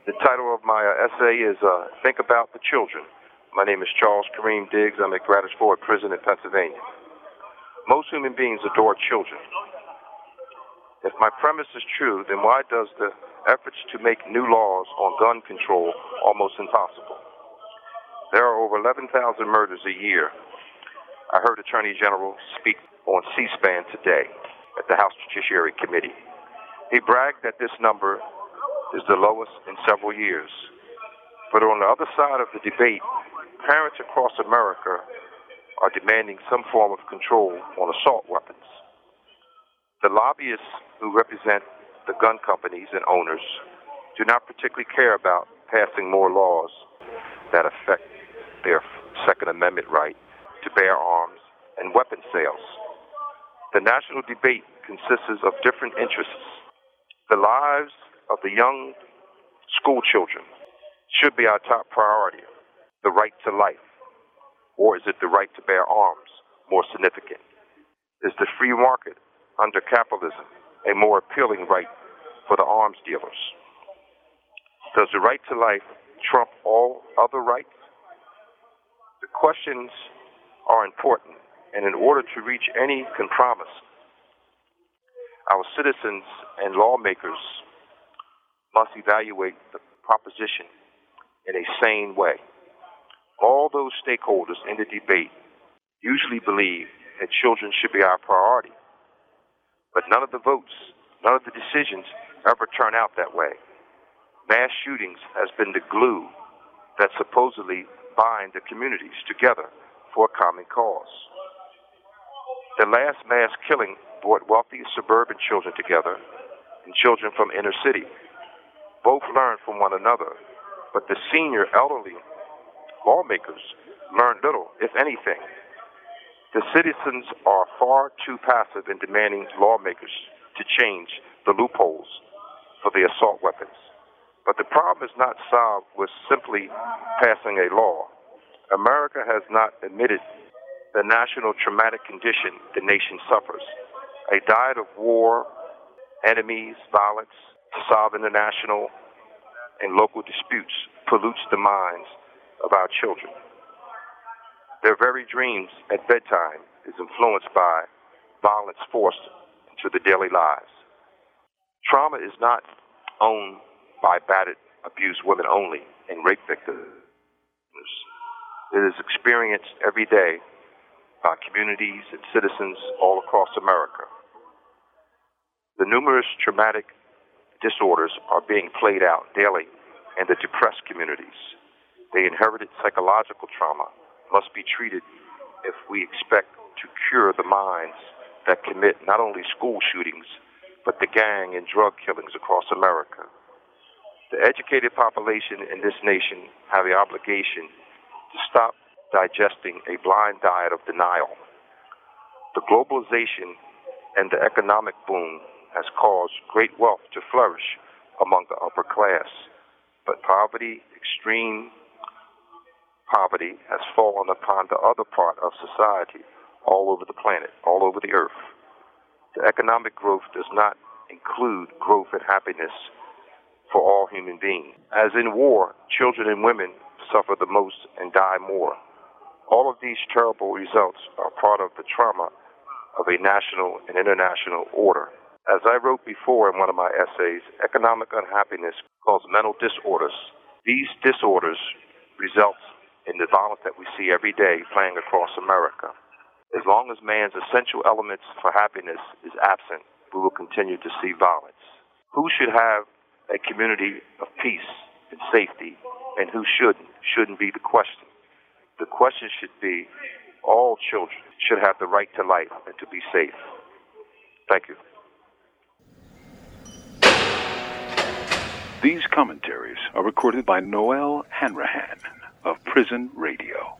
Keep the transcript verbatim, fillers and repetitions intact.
The title of my uh, essay is uh, Think About the Children. My name is Charles Kareem Diggs. I'm at Gratis Ford Prison in Pennsylvania. Most human beings adore children. If my premise is true, then why does the efforts to make new laws on gun control almost impossible? There are over eleven thousand murders a year. I heard Attorney General speak on C-SPAN today at the House Judiciary Committee. He bragged that this number is the lowest in several years. But on the other side of the debate, parents across America are demanding some form of control on assault weapons. The lobbyists who represent the gun companies and owners do not particularly care about passing more laws that affect their Second Amendment right to bear arms and weapon sales. The national debate consists of different interests. The lives of the young school children should be our top priority. The right to life, or is it the right to bear arms more significant? Is the free market under capitalism a more appealing right for the arms dealers? Does the right to life trump all other rights? The questions are important, and in order to reach any compromise, our citizens and lawmakers must evaluate the proposition in a sane way. All those stakeholders in the debate usually believe that children should be our priority, but none of the votes, none of the decisions ever turn out that way. Mass shootings has been the glue that supposedly bind the communities together for a common cause. The last mass killing brought wealthy suburban children together and children from inner city. Both learned from one another, but the senior elderly lawmakers learned little, if anything. The citizens are far too passive in demanding lawmakers to change the loopholes for the assault weapons. But the problem is not solved with simply passing a law. America has not admitted the national traumatic condition the nation suffers. A diet of war, enemies, violence, to solve international and local disputes pollutes the minds of our children. Their very dreams at bedtime is influenced by violence forced into the daily lives. Trauma is not owned by battered, abused women only and rape victims. It is experienced every day by communities and citizens all across America. The numerous traumatic disorders are being played out daily in the depressed communities. The inherited psychological trauma must be treated if we expect to cure the minds that commit not only school shootings, but the gang and drug killings across America. The educated population in this nation have the obligation to stop digesting a blind diet of denial. The globalization and the economic boom has caused great wealth to flourish among the upper class, but poverty, extreme poverty, has fallen upon the other part of society all over the planet, all over the earth. The economic growth does not include growth and happiness for all human beings. As in war, children and women suffer the most and die more. All of these terrible results are part of the trauma of a national and international order. As I wrote before in one of my essays, economic unhappiness causes mental disorders. These disorders result in the violence that we see every day playing across America. As long as man's essential elements for happiness is absent, we will continue to see violence. Who should have a community of peace and safety, and who shouldn't, shouldn't be the question. The question should be, all children should have the right to life and to be safe. Thank you. These commentaries are recorded by Noel Hanrahan of Prison Radio.